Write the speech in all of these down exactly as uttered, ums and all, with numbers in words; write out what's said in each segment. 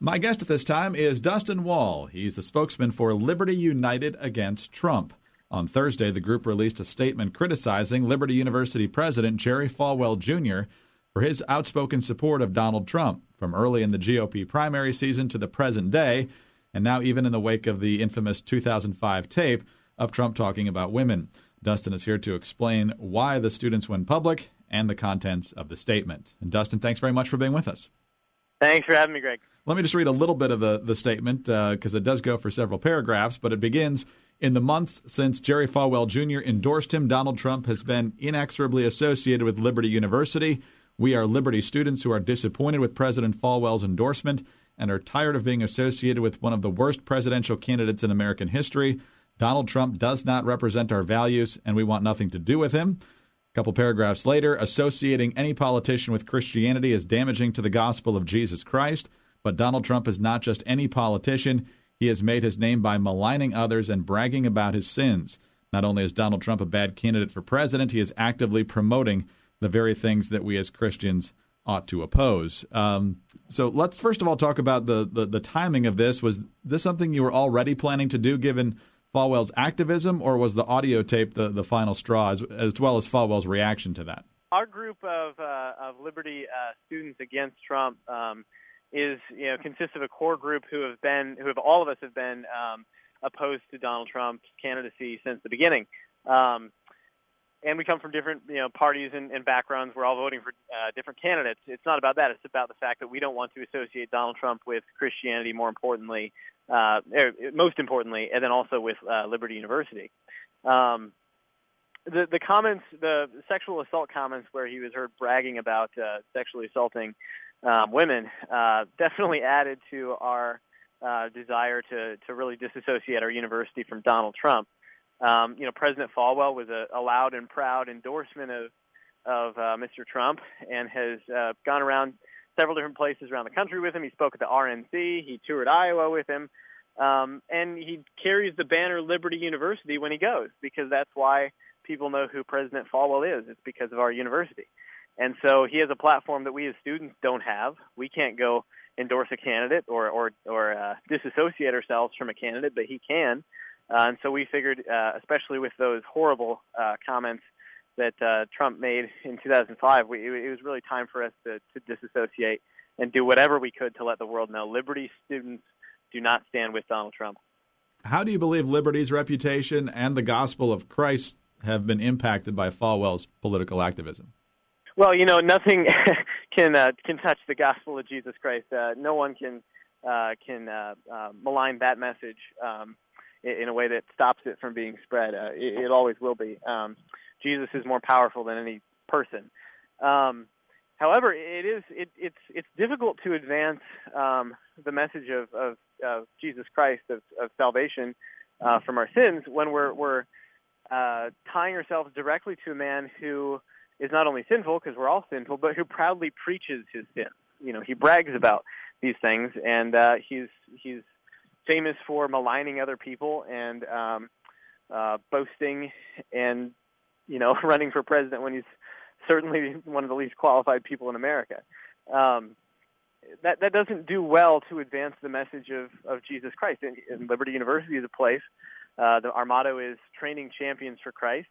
My guest at this time is Dustin Wall. He's the spokesman for Liberty United Against Trump. On Thursday, the group released a statement criticizing Liberty University President Jerry Falwell Junior for his outspoken support of Donald Trump, from early in the G O P primary season to the present day, and now even in the wake of the infamous two thousand five tape of Trump talking about women. Dustin is here to explain why the students went public and the contents of the statement. And Dustin, thanks very much for being with us. Thanks for having me, Greg. Let me just read a little bit of the, the statement, because uh, it does go for several paragraphs, but it begins, "In the months since Jerry Falwell Junior endorsed him, Donald Trump has been inexorably associated with Liberty University. We are Liberty students who are disappointed with President Falwell's endorsement and are tired of being associated with one of the worst presidential candidates in American history. Donald Trump does not represent our values, and we want nothing to do with him." A couple paragraphs later, "Associating any politician with Christianity is damaging to the gospel of Jesus Christ. But Donald Trump is not just any politician. He has made his name by maligning others and bragging about his sins. Not only is Donald Trump a bad candidate for president, he is actively promoting the very things that we as Christians ought to oppose." Um, so let's first of all talk about the, the, the timing of this. Was this something you were already planning to do given Falwell's activism, or was the audio tape the, the final straw, as, as well as Falwell's reaction to that? Our group of, uh, of Liberty uh, students against Trump um, is, you know, consists of a core group who have been, who have all of us have been um, opposed to Donald Trump's candidacy since the beginning. Um, and we come from different, you know, parties and, and backgrounds. We're all voting for uh, different candidates. It's not about that. It's about the fact that we don't want to associate Donald Trump with Christianity, more importantly, uh, er, most importantly, and then also with uh, Liberty University. Um, the, the comments, the sexual assault comments where he was heard bragging about uh, sexually assaulting Um, women uh, definitely added to our uh, desire to, to really disassociate our university from Donald Trump. Um, you know, President Falwell was a, a loud and proud endorsement of of uh, Mister Trump and has uh, gone around several different places around the country with him. He spoke at the R N C. He toured Iowa with him. Um, and he carries the banner Liberty University when he goes, because that's why people know who President Falwell is. It's because of our university. And so he has a platform that we as students don't have. We can't go endorse a candidate or or, or uh, disassociate ourselves from a candidate, but he can. Uh, and so we figured, uh, especially with those horrible uh, comments that uh, Trump made in two thousand five, we, it was really time for us to, to disassociate and do whatever we could to let the world know Liberty students do not stand with Donald Trump. How do you believe Liberty's reputation and the gospel of Christ have been impacted by Falwell's political activism? Well, you know, nothing can uh, can touch the gospel of Jesus Christ. Uh, no one can uh, can uh, uh, malign that message um, in, in a way that stops it from being spread. Uh, it, it always will be. Um, Jesus is more powerful than any person. Um, however, it is it, it's it's difficult to advance um, the message of, of, of Jesus Christ of, of salvation uh, from our sins when we're we're uh, tying ourselves directly to a man who is not only sinful, because we're all sinful, but who proudly preaches his sins. You know, he brags about these things, and uh, he's he's famous for maligning other people and um, uh, boasting and, you know, running for president when he's certainly one of the least qualified people in America. Um, that that doesn't do well to advance the message of, of Jesus Christ. And, and Liberty University is a place. Uh, the, our motto is training champions for Christ,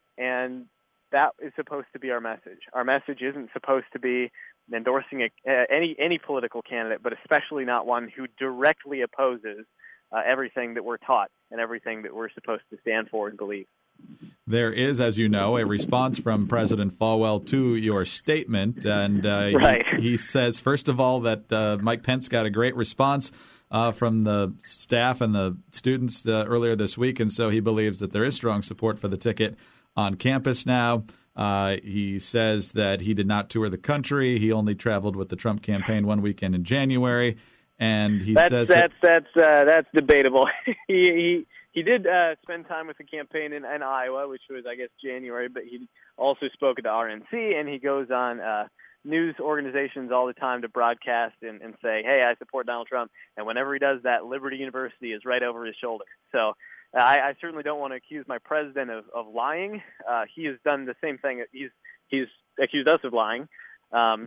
and that is supposed to be our message. Our message isn't supposed to be endorsing a, uh, any any political candidate, but especially not one who directly opposes uh, everything that we're taught and everything that we're supposed to stand for and believe. There is, as you know, a response from President Falwell to your statement, and uh, right. he, he says, first of all, that uh, Mike Pence got a great response uh, from the staff and the students uh, earlier this week, and so he believes that there is strong support for the ticket on campus now. Uh, he says that he did not tour the country. He only traveled with the Trump campaign one weekend in January, and he that's, says that's that, that's uh, that's debatable. he he he did uh, spend time with the campaign in, in Iowa, which was I guess January, but he also spoke at the R N C, and he goes on uh, news organizations all the time to broadcast and, and say, "Hey, I support Donald Trump," and whenever he does that, Liberty University is right over his shoulder. So. I, I certainly don't want to accuse my president of, of lying. Uh, he has done the same thing. He's he's accused us of lying. Um,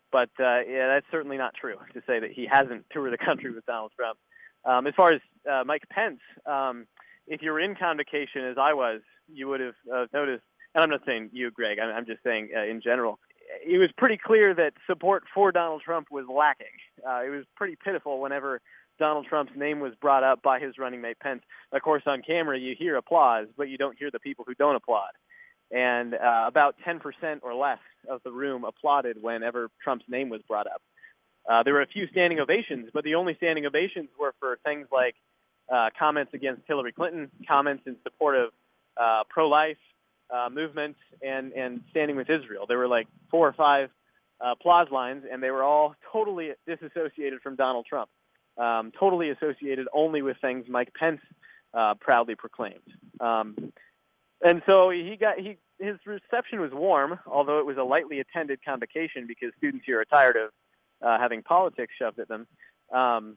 but uh, yeah, that's certainly not true to say that he hasn't toured the country with Donald Trump. Um, as far as uh, Mike Pence, um, if you were in convocation as I was, you would have uh, noticed, and I'm not saying you, Greg, I'm, I'm just saying uh, in general, it was pretty clear that support for Donald Trump was lacking. Uh, it was pretty pitiful whenever Donald Trump's name was brought up by his running mate Pence. Of course, on camera, you hear applause, but you don't hear the people who don't applaud. And uh, about ten percent or less of the room applauded whenever Trump's name was brought up. Uh, there were a few standing ovations, but the only standing ovations were for things like uh, comments against Hillary Clinton, comments in support of uh, pro-life uh, movements, and, and standing with Israel. There were like four or five uh, applause lines, and they were all totally disassociated from Donald Trump, um, totally associated only with things Mike Pence uh, proudly proclaimed. Um, and so he got he his reception was warm, although it was a lightly attended convocation because students here are tired of uh, having politics shoved at them. Um,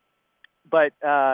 but uh,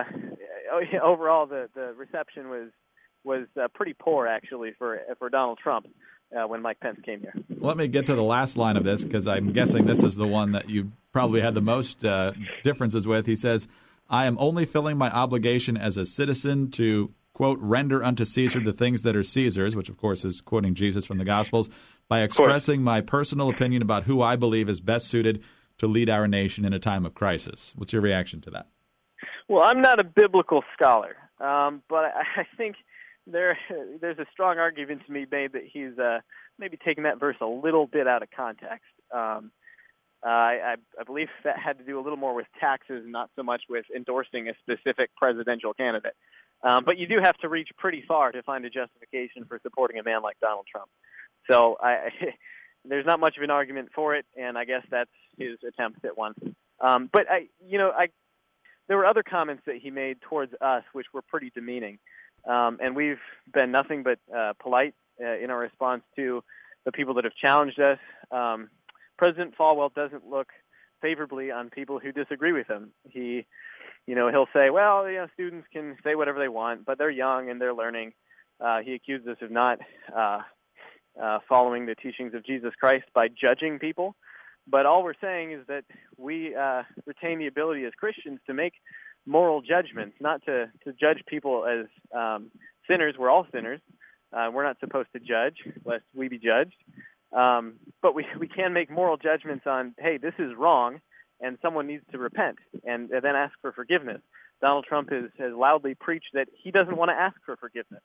overall, the, the reception was was uh, pretty poor, actually, for for Donald Trump uh, when Mike Pence came here. Let me get to the last line of this, because I'm guessing this is the one that you probably had the most uh, differences with. He says, "I am only filling my obligation as a citizen to, quote, render unto Caesar the things that are Caesar's," which, of course, is quoting Jesus from the Gospels, "by expressing my personal opinion about who I believe is best suited to lead our nation in a time of crisis." What's your reaction to that? Well, I'm not a biblical scholar, um, but I, I think there there's a strong argument to be made that he's uh, maybe taking that verse a little bit out of context. Um, uh, I, I believe that had to do a little more with taxes, not so much with endorsing a specific presidential candidate. Um, but you do have to reach pretty far to find a justification for supporting a man like Donald Trump. So I, there's not much of an argument for it, and I guess that's his attempt at one. Um, but I, you know, I there were other comments that he made towards us which were pretty demeaning, um, and we've been nothing but uh, polite uh, in our response to the people that have challenged us. Um, President Falwell doesn't look favorably on people who disagree with him. He, you know, he'll say, well, you know, students can say whatever they want, but they're young and they're learning. Uh, he accused us of not uh, uh, following the teachings of Jesus Christ by judging people. But all we're saying is that we uh, retain the ability as Christians to make moral judgments, not to, to judge people as um, sinners. We're all sinners. Uh, we're not supposed to judge, lest we be judged. Um, but we, we can make moral judgments on, hey, this is wrong, and someone needs to repent and, and then ask for forgiveness. Donald Trump has, has loudly preached that he doesn't want to ask for forgiveness.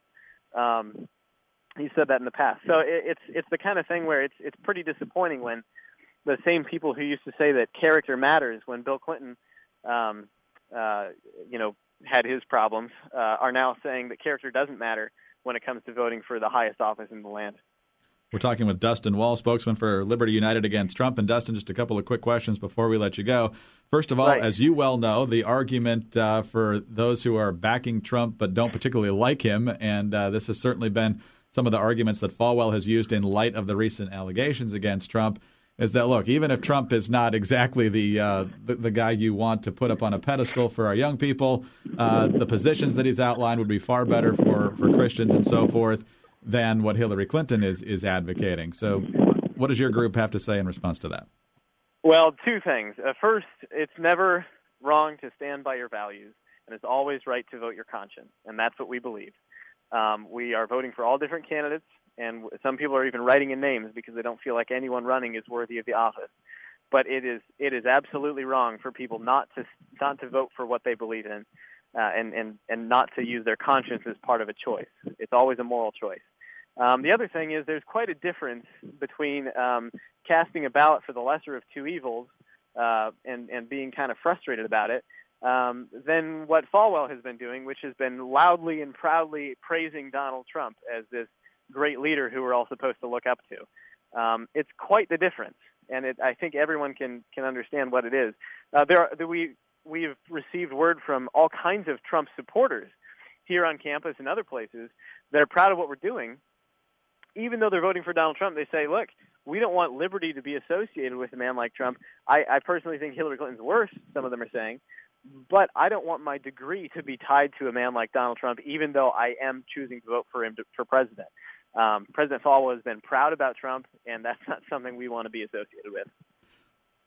Um, he said that in the past. So it, it's it's the kind of thing where it's it's pretty disappointing when the same people who used to say that character matters when Bill Clinton, um, uh, you know, had his problems, uh, are now saying that character doesn't matter when it comes to voting for the highest office in the land. We're talking with Dustin Wall, spokesman for Liberty United Against Trump. And Dustin, just a couple of quick questions before we let you go. First of all, Right. as you well know, the argument uh, for those who are backing Trump but don't particularly like him, and uh, this has certainly been some of the arguments that Falwell has used in light of the recent allegations against Trump, is that, look, even if Trump is not exactly the, uh, the the guy you want to put up on a pedestal for our young people, uh, the positions that he's outlined would be far better for, for Christians and so forth than what Hillary Clinton is is advocating. So what does your group have to say in response to that? Well, two things. Uh, first, it's never wrong to stand by your values, and it's always right to vote your conscience, and that's what we believe. Um, we are voting for all different candidates, and some people are even writing in names because they don't feel like anyone running is worthy of the office. But it is it is absolutely wrong for people not to not to vote for what they believe in, uh, and and and not to use their conscience as part of a choice. It's always a moral choice. Um, the other thing is there's quite a difference between um, casting a ballot for the lesser of two evils uh, and and being kind of frustrated about it um, than what Falwell has been doing, which has been loudly and proudly praising Donald Trump as this great leader who we're all supposed to look up to. Um, it's quite the difference, and it, I think everyone can can understand what it is. Uh, there, are, we we've received word from all kinds of Trump supporters here on campus and other places that are proud of what we're doing. Even though they're voting for Donald Trump, they say, look, we don't want liberty to be associated with a man like Trump. I, I personally think Hillary Clinton's worse, some of them are saying, but I don't want my degree to be tied to a man like Donald Trump, even though I am choosing to vote for him to, for president. Um, President Falwell has been proud about Trump, and that's not something we want to be associated with.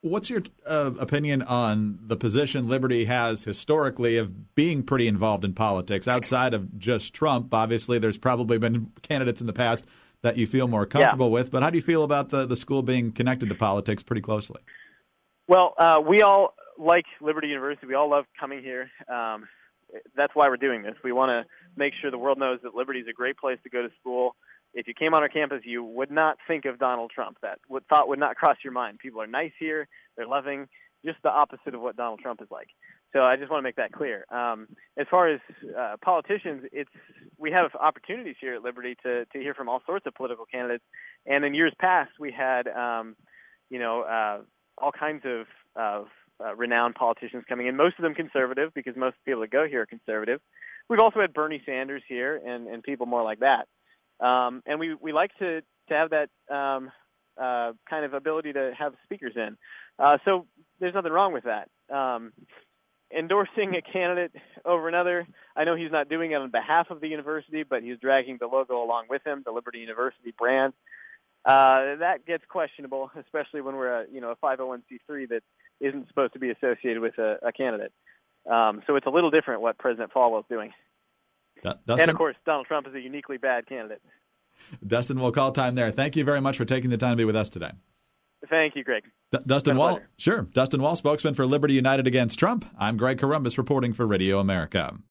What's your uh, opinion on the position Liberty has historically of being pretty involved in politics outside of just Trump? Obviously, there's probably been candidates in the past that you feel more comfortable yeah. with, but how do you feel about the, the school being connected to politics pretty closely? Well, uh, we all like Liberty University. We all love coming here. Um, that's why we're doing this. We want to make sure the world knows that Liberty is a great place to go to school. If you came on our campus, you would not think of Donald Trump. That would, thought would not cross your mind. People are nice here. They're loving, just the opposite of what Donald Trump is like. So I just want to make that clear. Um, as far as uh, politicians, it's we have opportunities here at Liberty to, to hear from all sorts of political candidates. And in years past, we had, um, you know, uh, all kinds of, of uh, renowned politicians coming in, most of them conservative because most people that go here are conservative. We've also had Bernie Sanders here and, and people more like that. Um, and we, we like to, to have that um, uh, kind of ability to have speakers in. Uh, so there's nothing wrong with that. Um, endorsing a candidate over another, I know he's not doing it on behalf of the university, but he's dragging the logo along with him, the Liberty University brand. Uh, that gets questionable, especially when we're a, you know, a five oh one c three that isn't supposed to be associated with a, a candidate. Um, so it's a little different what President Falwell is doing. Dustin? And, of course, Donald Trump is a uniquely bad candidate. Dustin, we'll call time there. Thank you very much for taking the time to be with us today. Thank you, Greg. D- Dustin Wall, sure. Dustin Wall, spokesman for Liberty United Against Trump. I'm Greg Columbus reporting for Radio America.